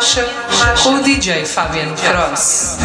Borracha com o DJ Fabiano Cross.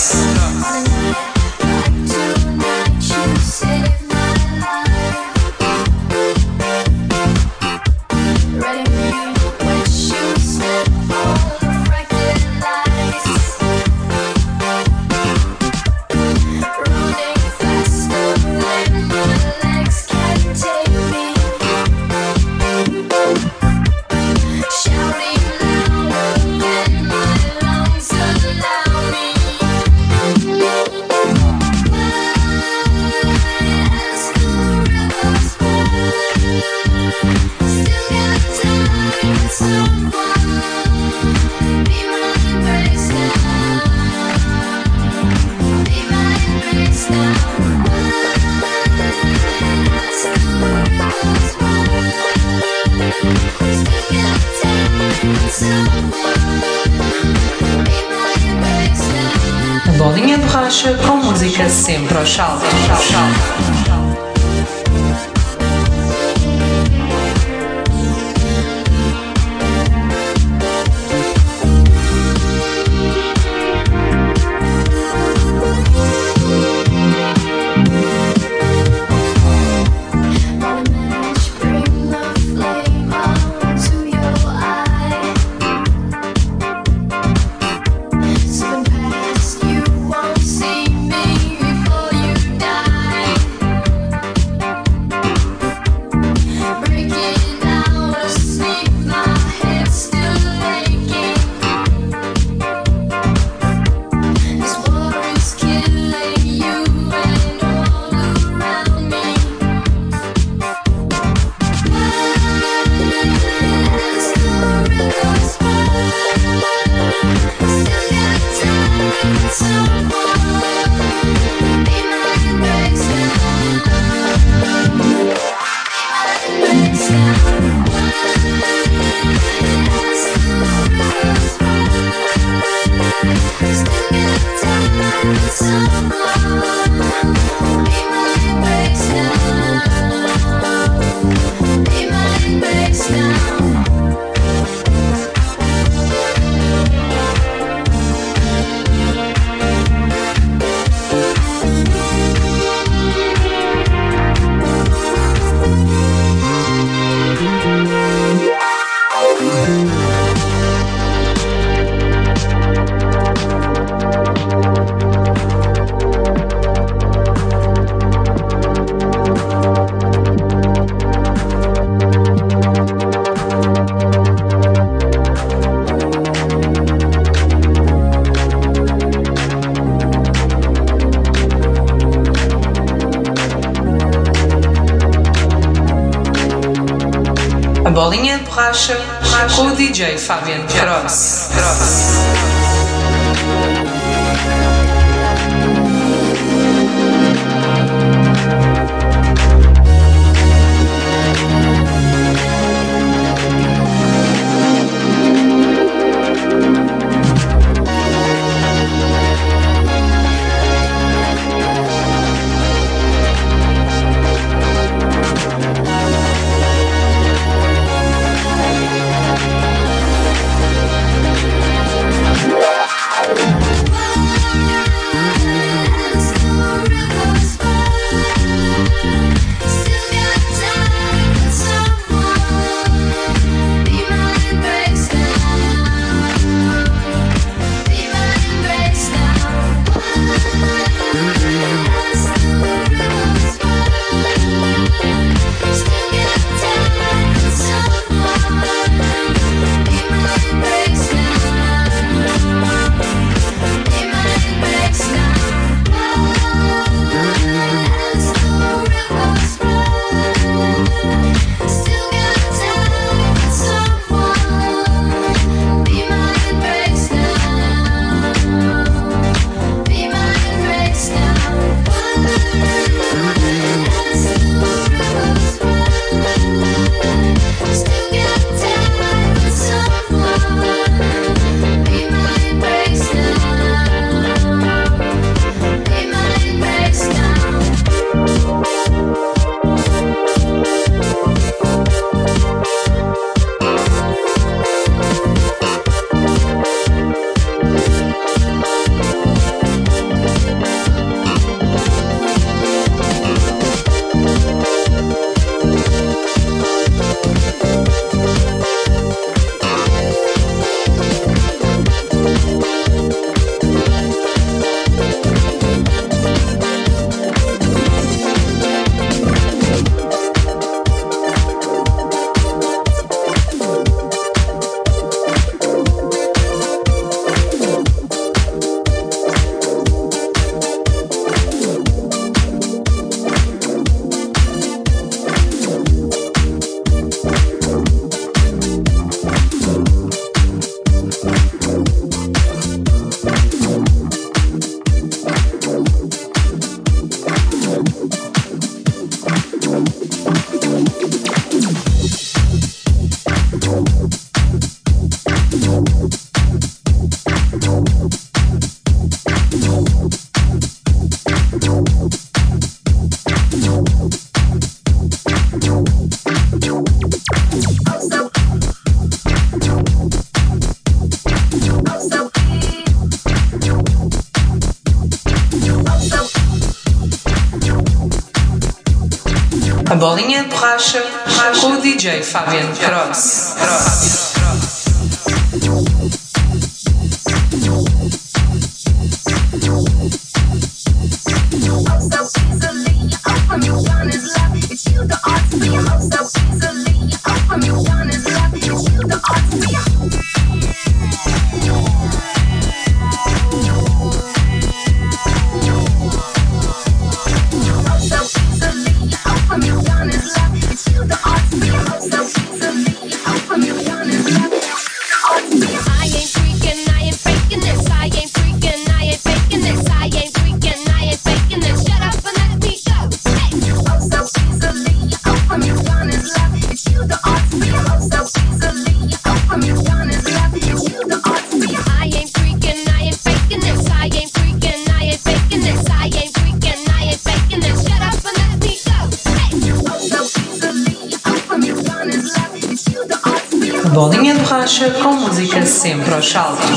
Bolinha de borracha com música sempre ao salto. A bolinha de borracha com o DJ Fabiano Cross. A bolinha de borracha com o DJ Fabian Cross. Bolinha de borracha com música sempre aos saltos.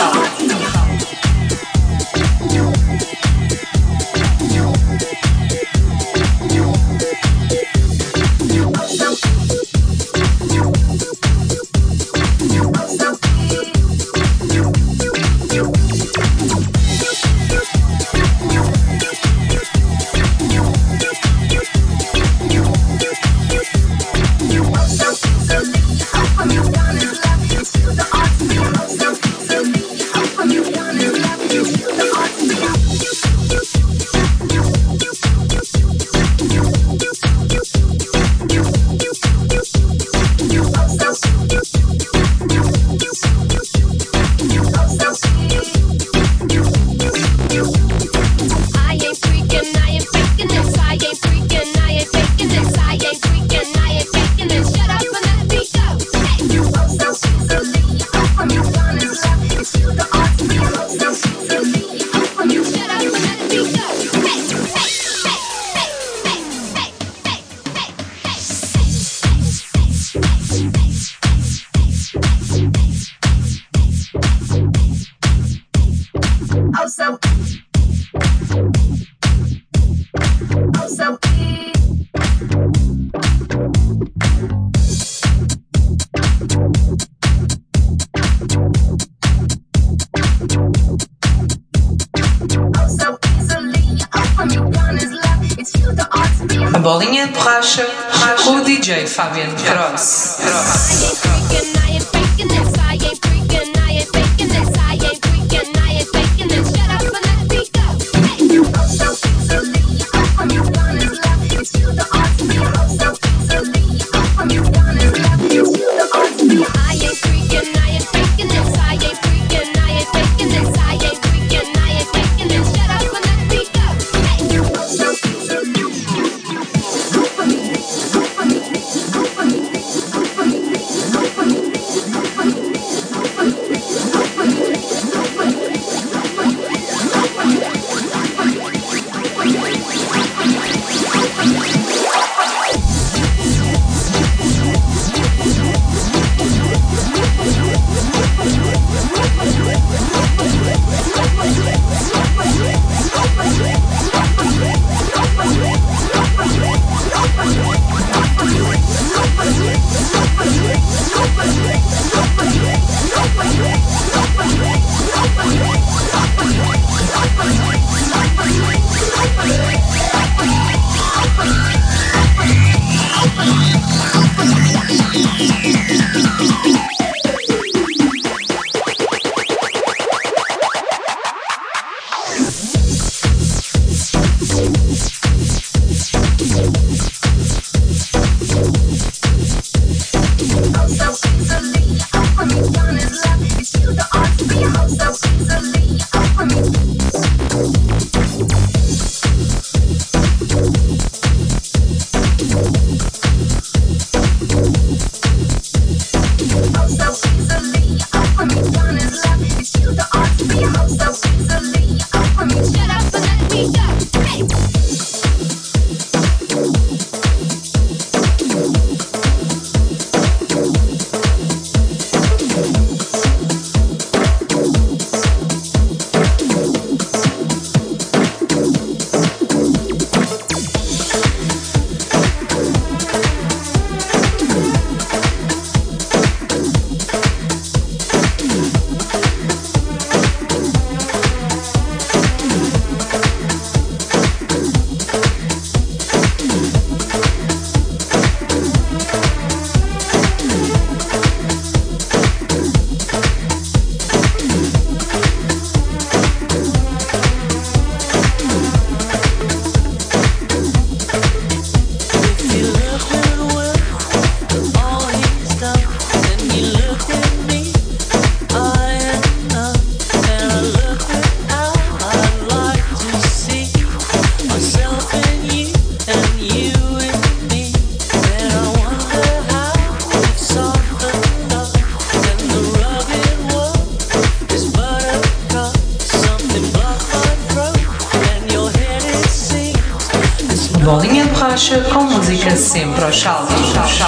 A bolinha de borracha com o DJ Fabian Cross. borracha com música sempre aos saltos.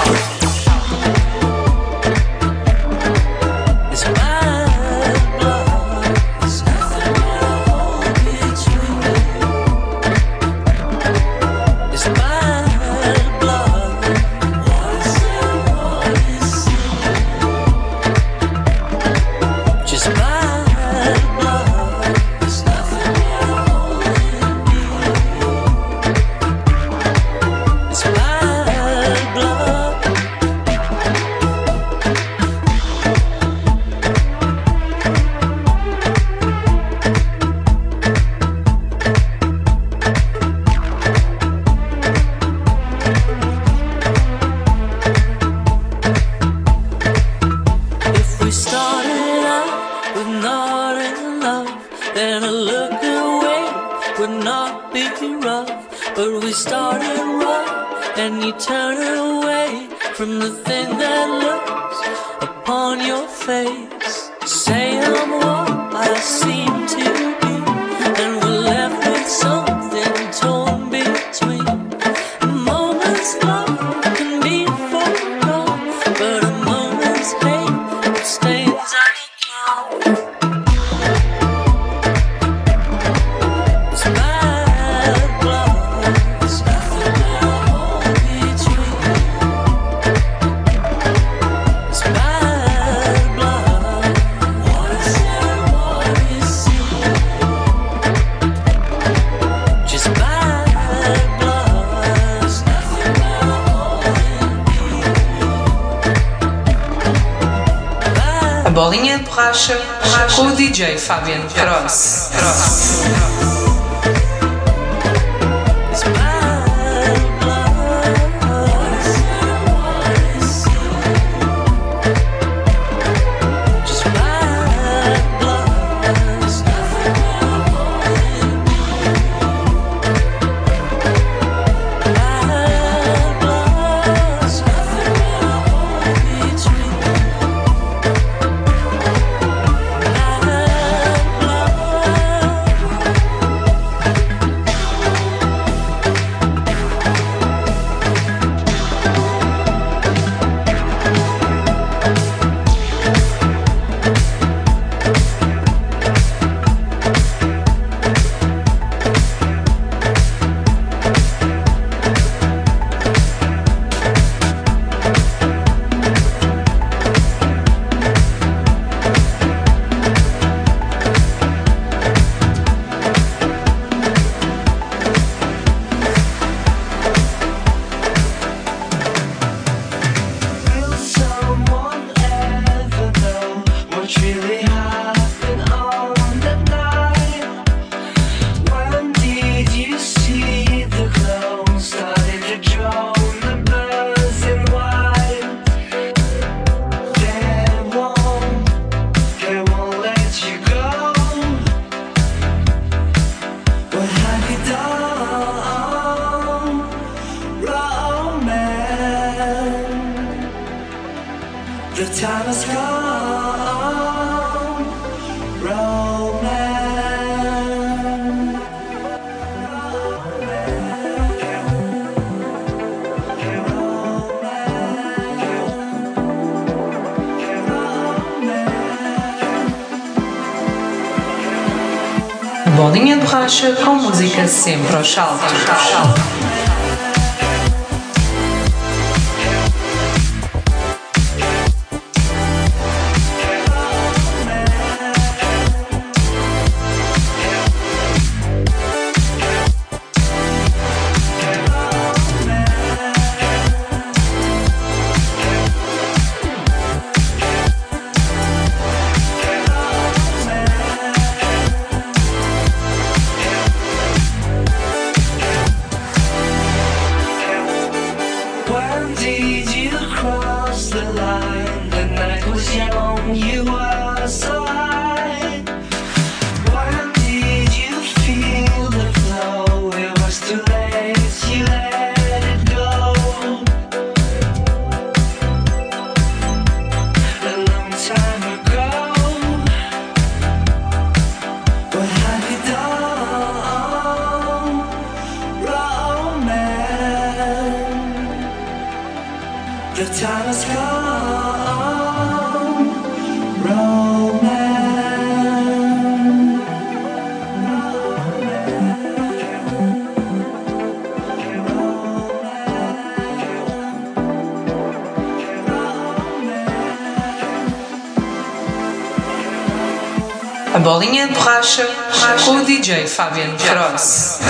Bolinha de borracha com o DJ Fabian Cross. Bolinha de borracha com música sempre aos saltos. The time has come, romance. A bolinha de borracha com o DJ Fabian Cross.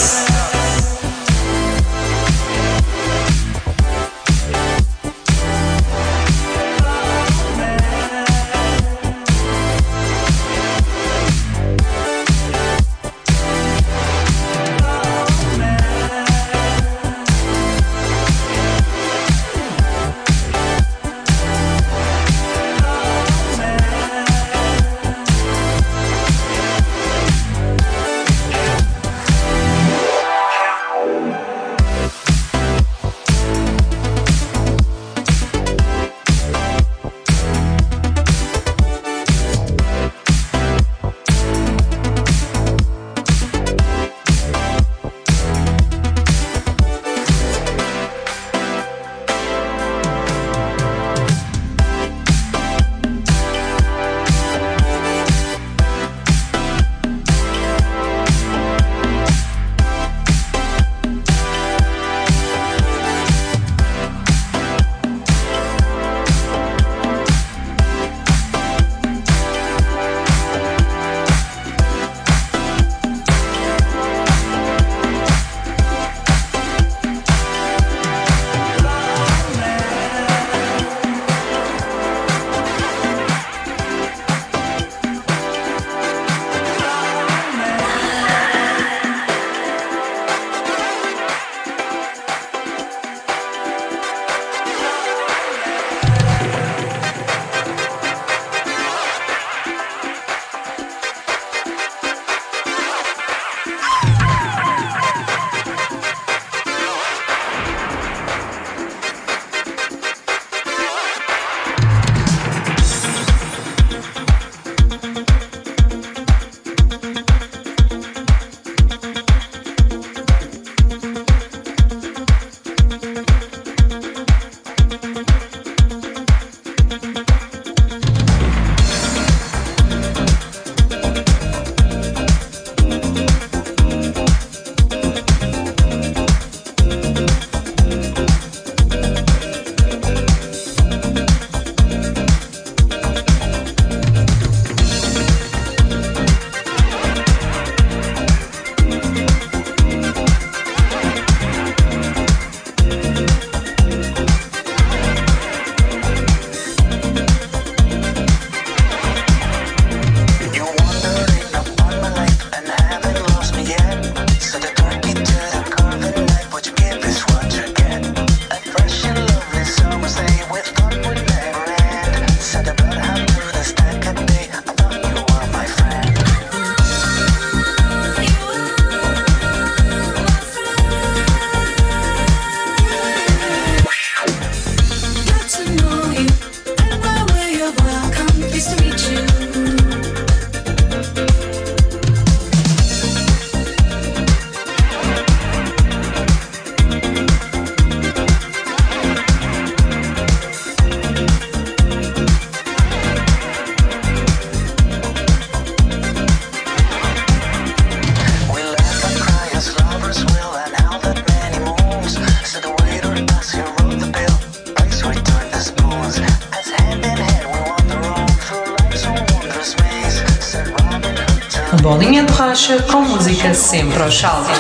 Bolinha de borracha com música sempre aos saltos.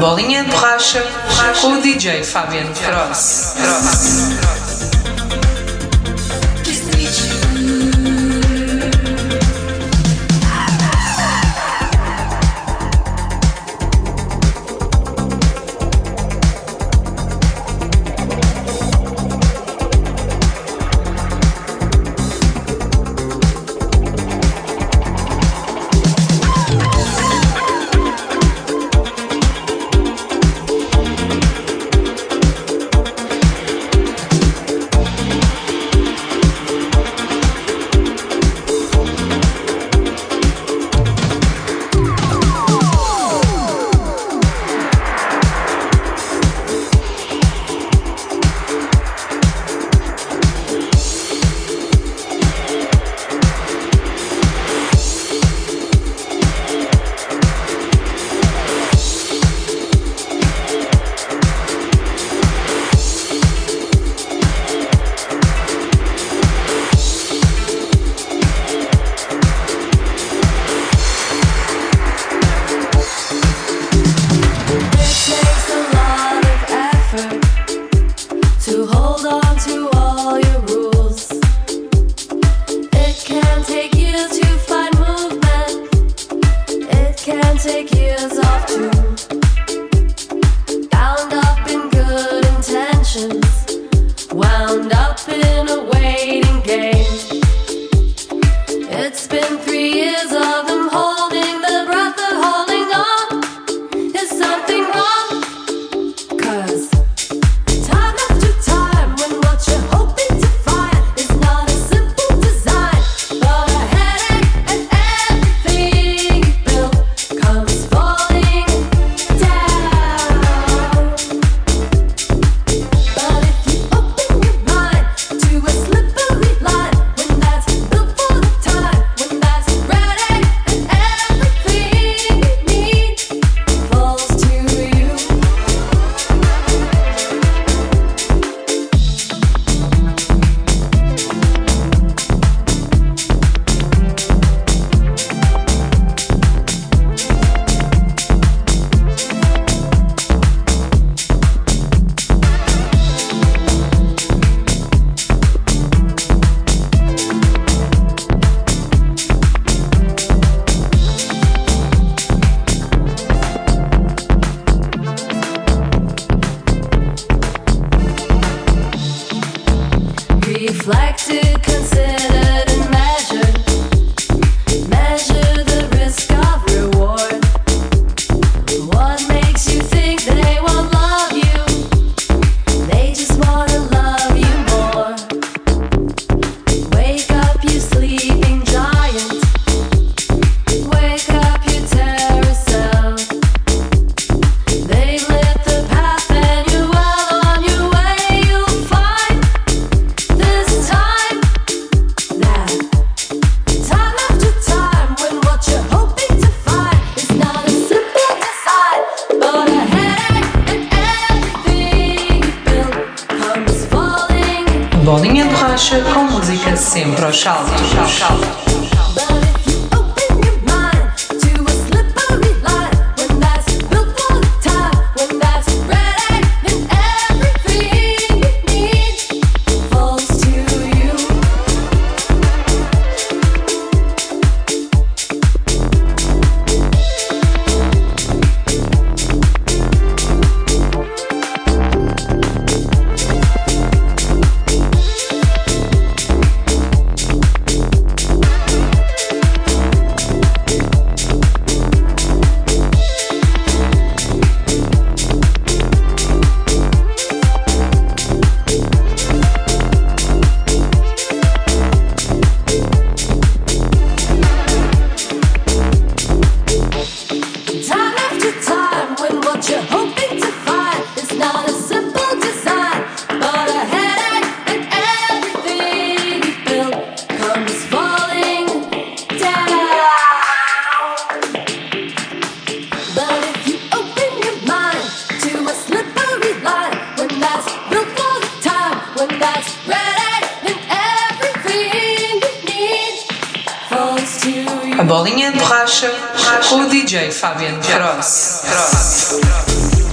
bolinha de borracha com o DJ Fabiano Cross. Bolinha de borracha com música sempre aos saltos. A bolinha de borracha com o DJ Fabiano Cross.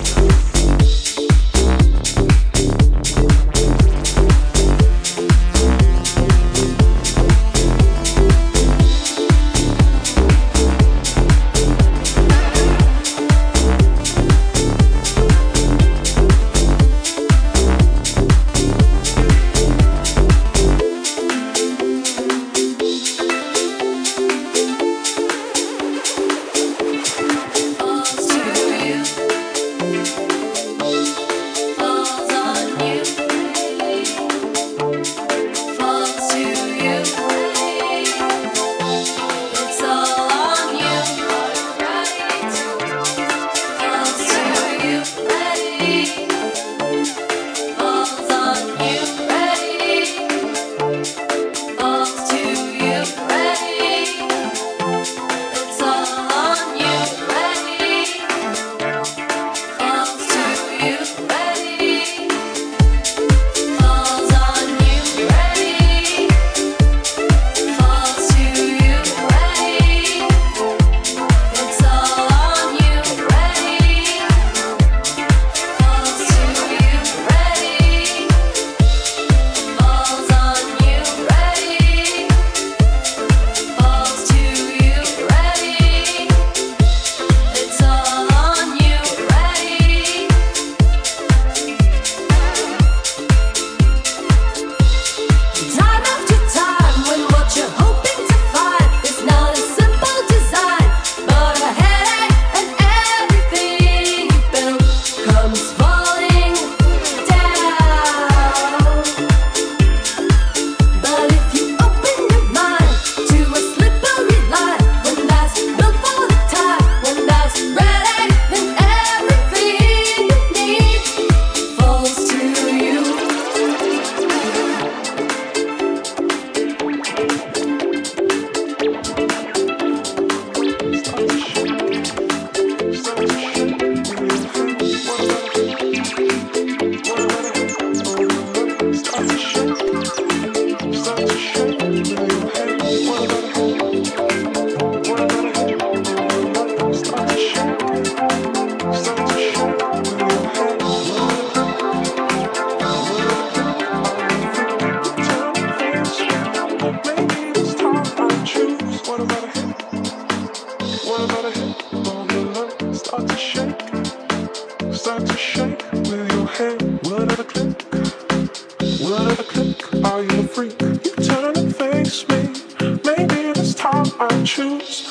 at a click, are you a freak? You turn and face me. Maybe this time I choose.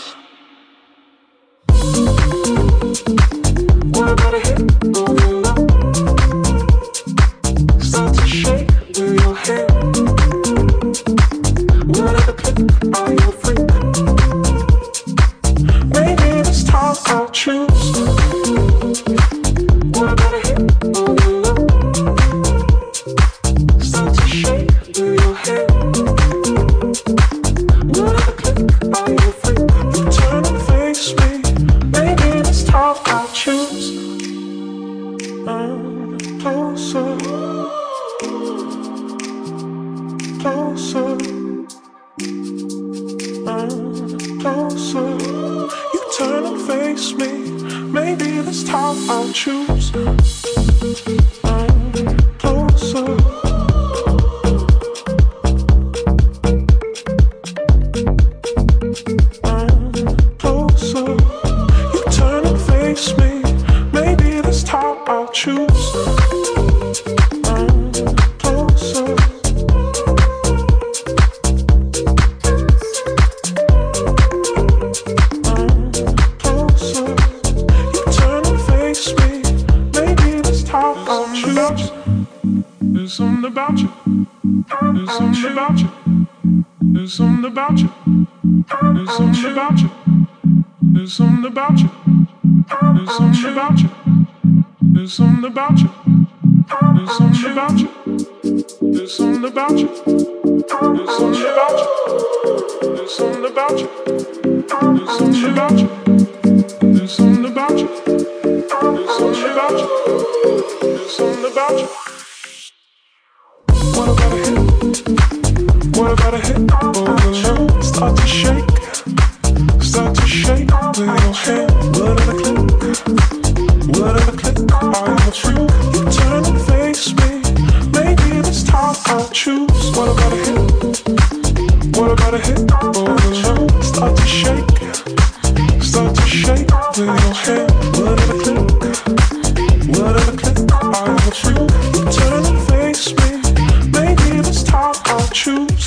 What about a hit on your love? Start to shake with your hand. What at a click, are you a freak? Maybe this time I'll choose. What about a hit on your love? Start to shake with your hand. What at a click, are you a freak? You turn and face me. Maybe this time I'll choose. Closer, closer, closer. You turn and face me. Maybe this time I'll choose. Closer. Closer. You turn and face me. Maybe this time I'll choose. Closer. Closer. You turn and face me. Maybe this time I'll choose. There's something about you. There's something about you. There's something about you. There's something about you. There's something about you. There's something about you. There's something about you. There's something about you. There's something about you. There's something about you. There's something about you. There's something about you. There's something about you. There's something about you. There's something about you. What about a hit? What about a hit on the love? Start to shake. Start to shake with your hand. What at a click? What at a click? Are you a freak? You turn and face me. Maybe this time I'll choose. What about a hit? What about a hit on the love? Start to shake. Start to shake with your hand. What at a click? What at a click? Are you a freak? You turn and face me. Maybe this time I'll choose.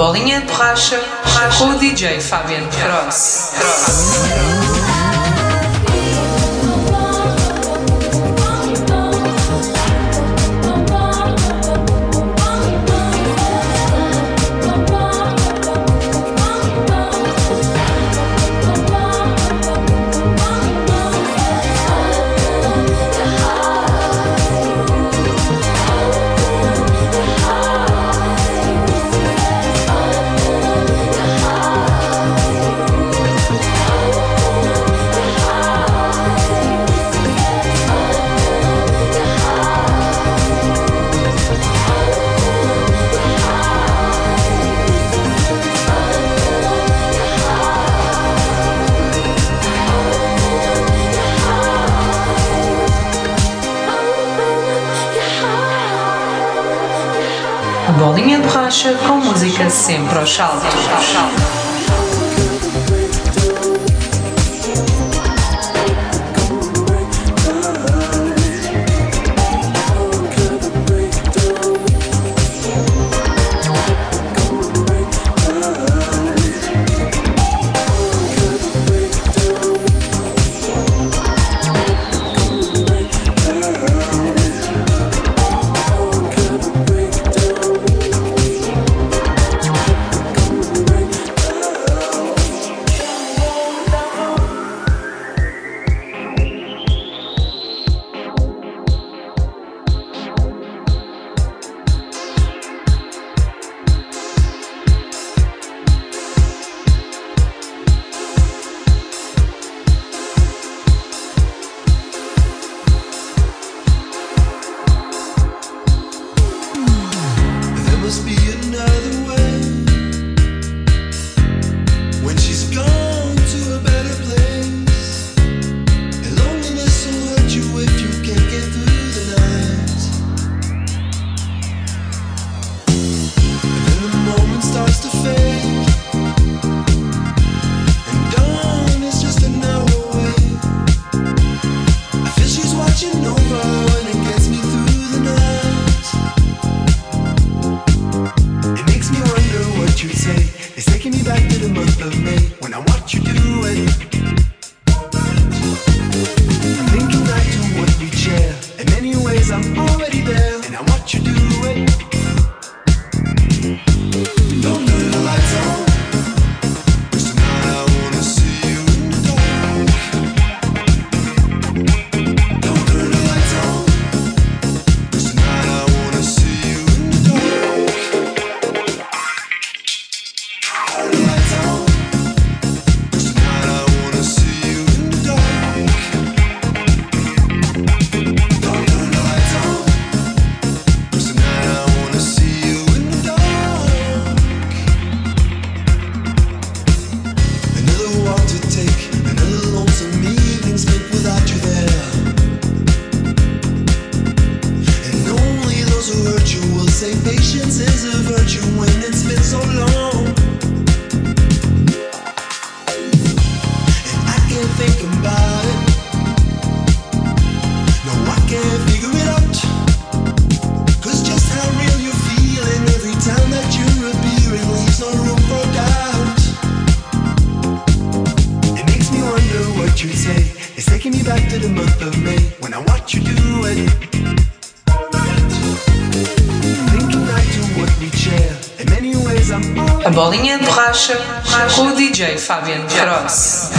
bolinha de borracha com o DJ Fabian Cross. Bolinha de borracha com música sempre aos saltos. A bolinha de borracha com o DJ Fabian Cross.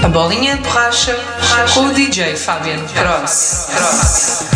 A bolinha de borracha com o DJ Fabian Cross.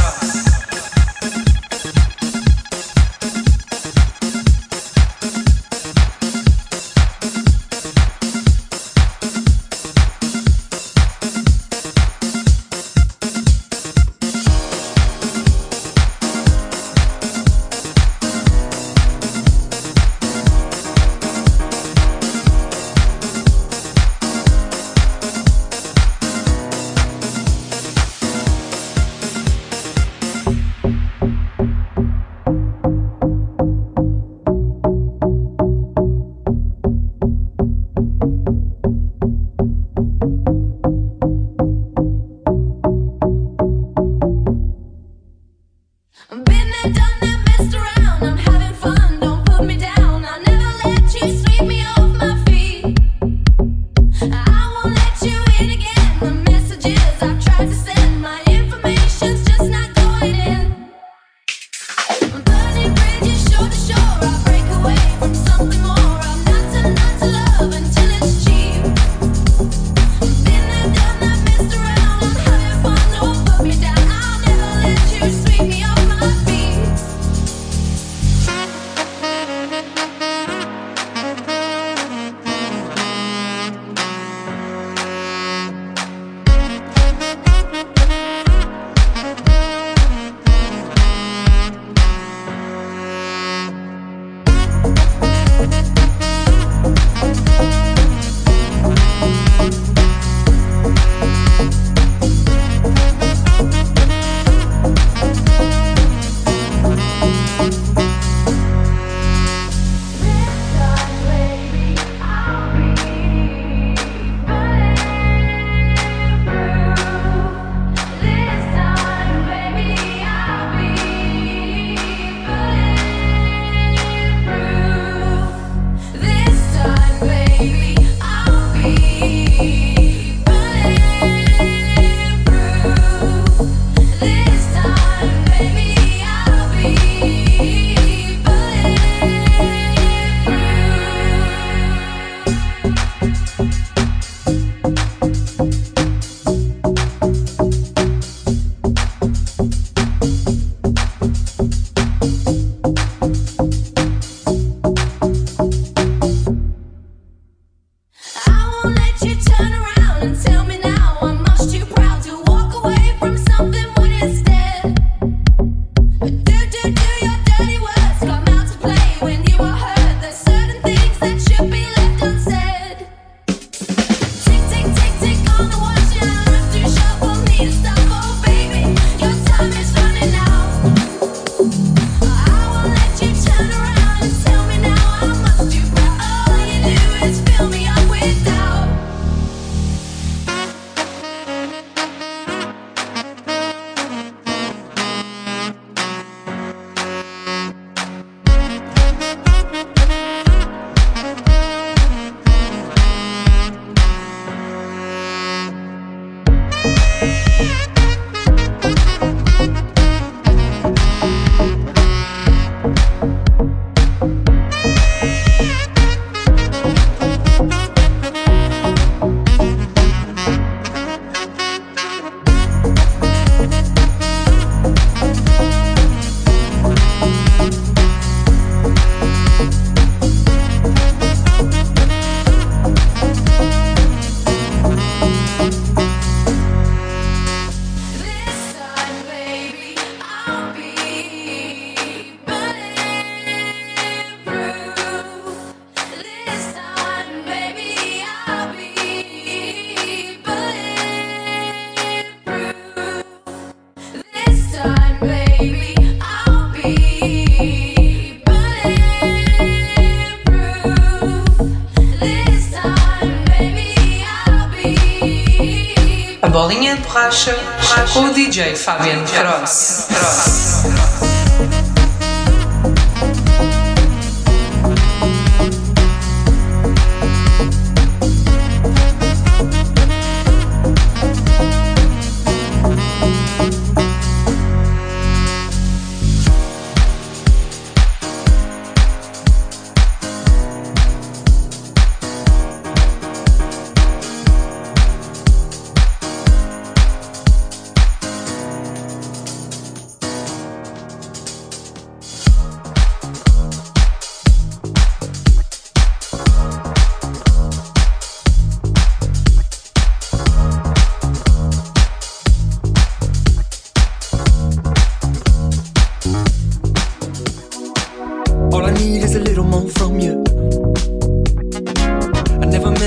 A bolinha de borracha com o DJ Fabian Cross.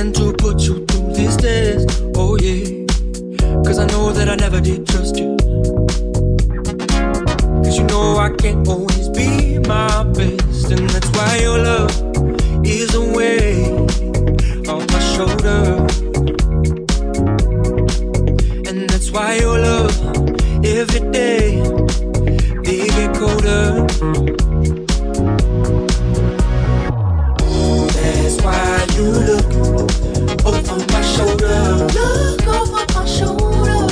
man to put you through this test. Oh yeah, cause I know that I never did trust you. Cause you know I can't always be my best. And that's why your love is a weight on my shoulder. And that's why your love every day they get colder. That's why you look over my shoulder. Look over my shoulder.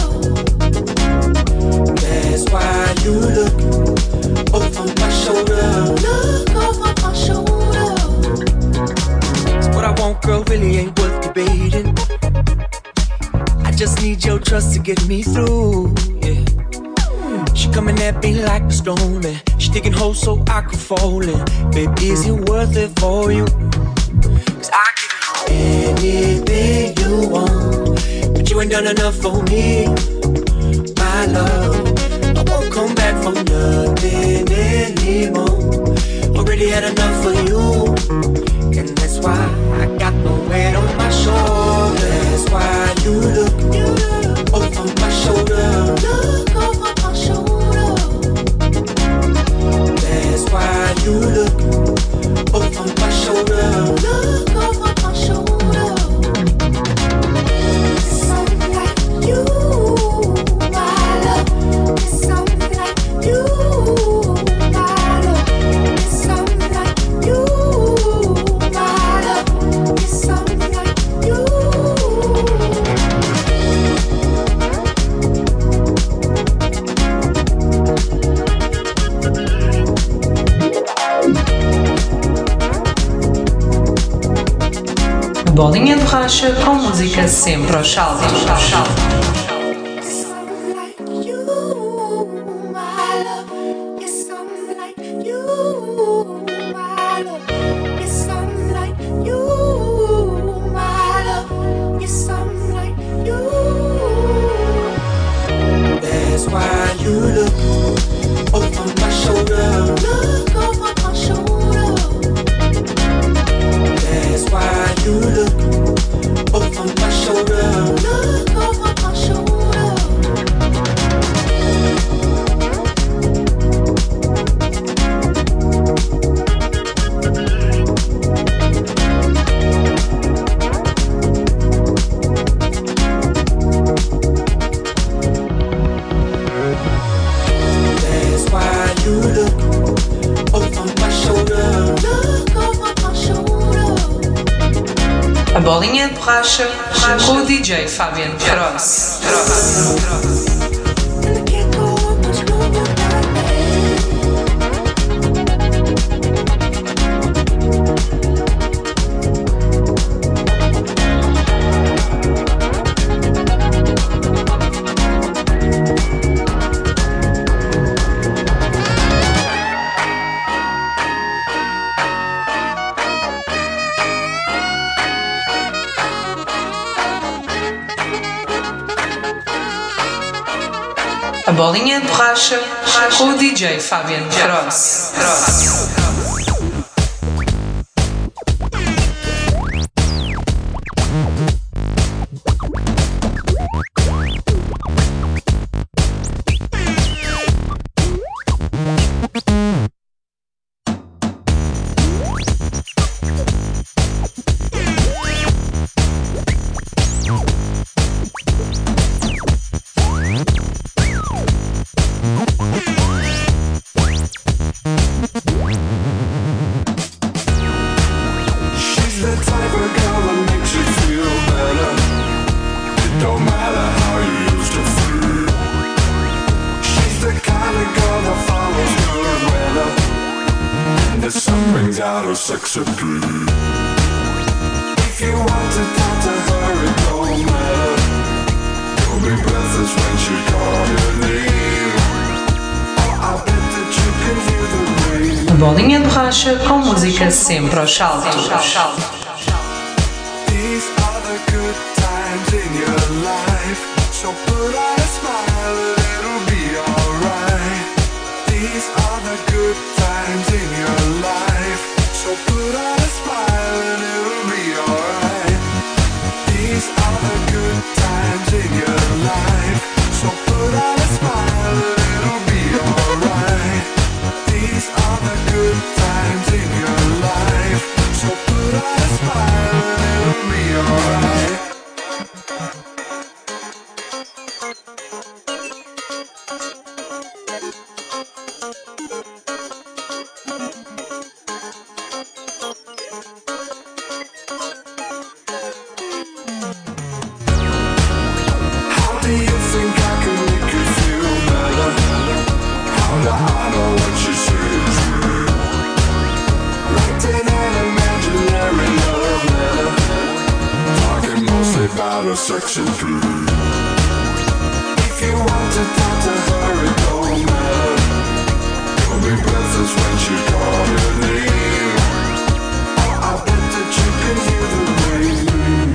That's why you look over my shoulder. Look over my shoulder. So what I want, girl, really ain't worth debating. I just need your trust to get me through, yeah. She coming at me like a storm, and she digging holes so I could fall in. Baby, is it worth it for you? Cause I give you anything you want, but you ain't done enough for me, my love. I won't come back for nothing anymore. Already had enough for you, and that's why I got no weight on my shoulders. That's why you look over my shoulder. Look over my shoulder. That's why you look over my shoulder. Look over my shoulder. Something like you, my love. It's something like you, my love. It's something like you, my love. It's something like you. Bolinha de borracha com música sempre aos saltos. That's why you look over my shoulder. Look over my shoulder. That's why you look over my shoulder. Look over my shoulder. That's why you look over my shoulder. Look over my shoulder. A bolinha de borracha com o DJ Fabian Cross. And I can't go much longer like that. A bolinha de borracha com o DJ Fabian Cross. Sex appeal. If you want to talk to her, it don't matter. You'll be breathless when she calls your name. Oh, I'll bet that you can hear the rain. A bolinha de borracha com música sempre aos saltos. These are the good times in your life, so put on a smile and it'll be alright. These are the good times in your life, so put on a smile and it'll be alright. out of section 3. If you want to talk to her, it don't matter. You'll be breathless when she calls your name. Oh, I bet that you can hear the rain.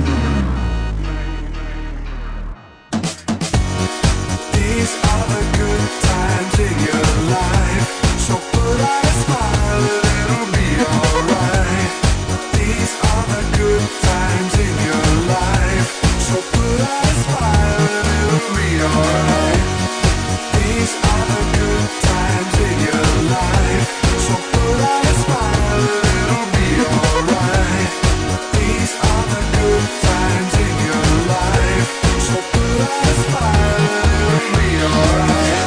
These are the good times in your life, so put on a smile and it'll be alright. These are the good times in your life, so put on a smile and it'll be alright. These are the good times in your life, so put on a smile and it'll be alright. These are the good times in your life, so put on a smile and it'll be alright.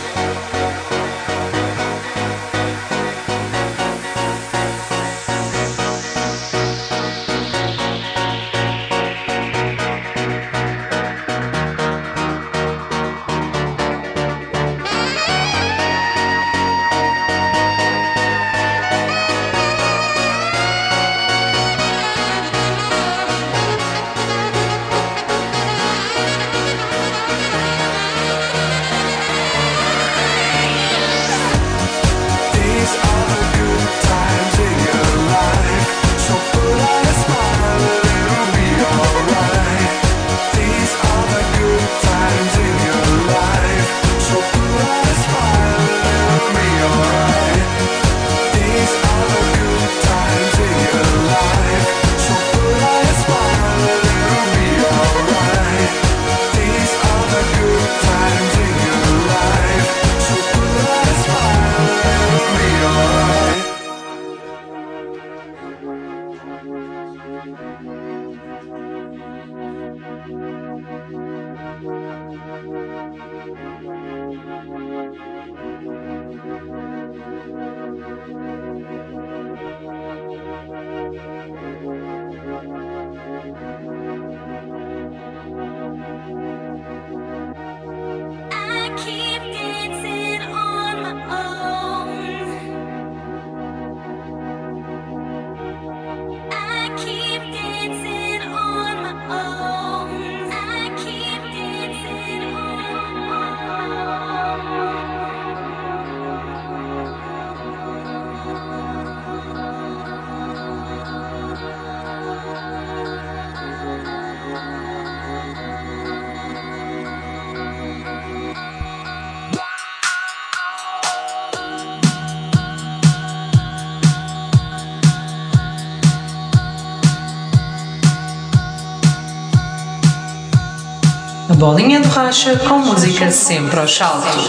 A bolinha de borracha com música sempre aos saltos.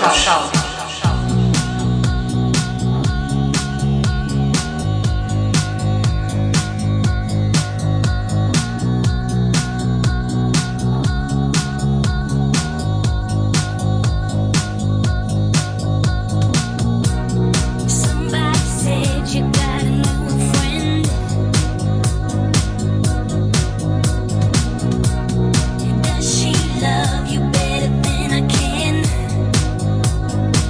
Does she love you better than I can?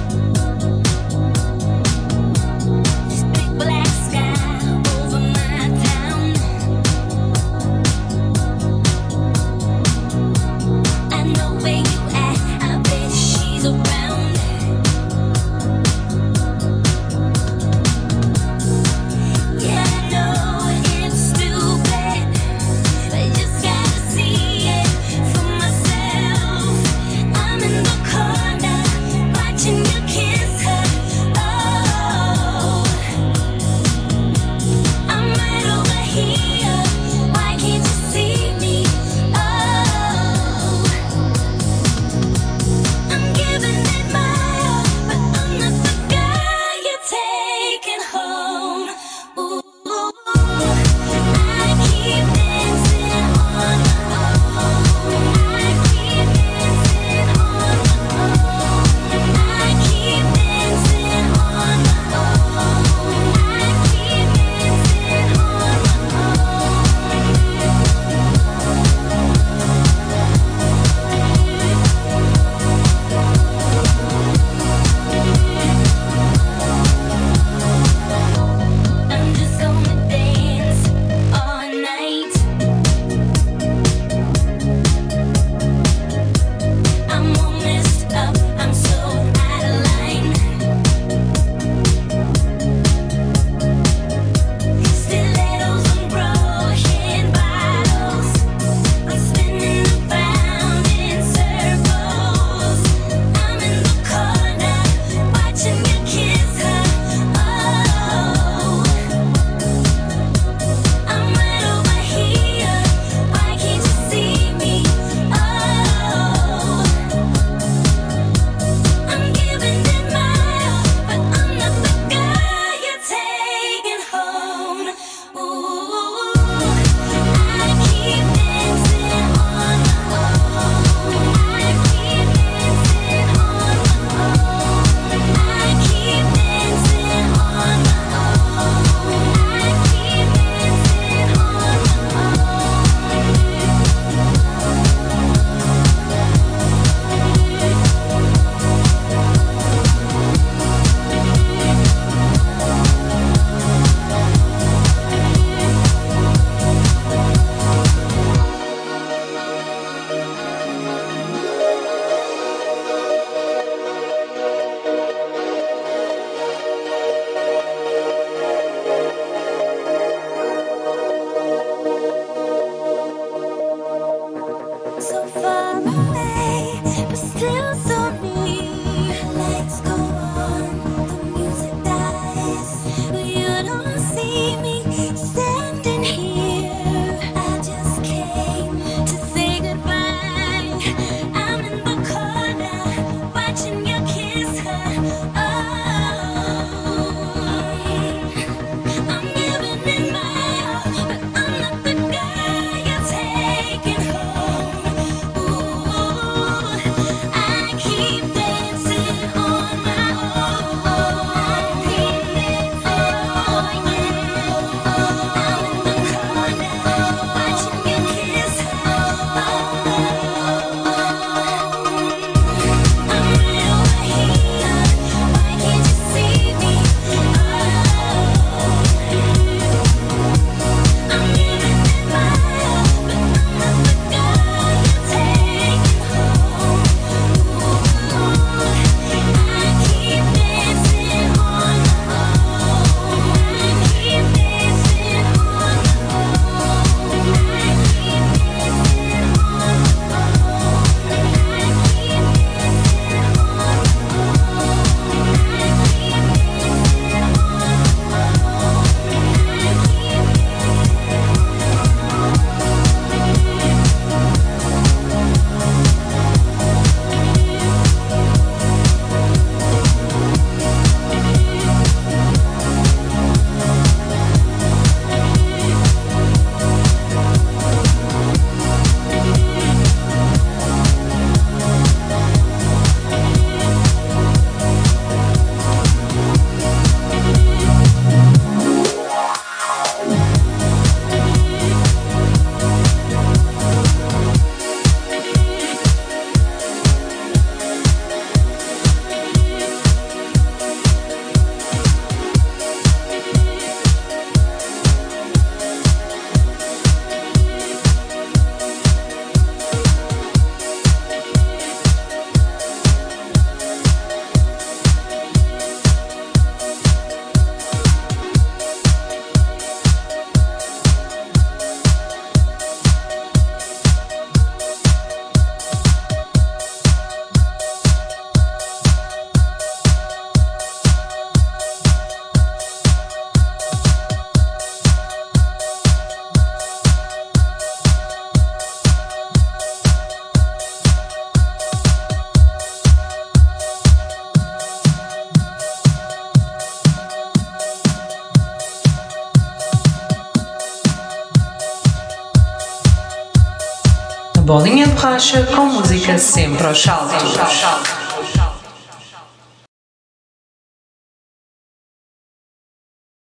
Bolinha de borracha com música sempre aos saltos.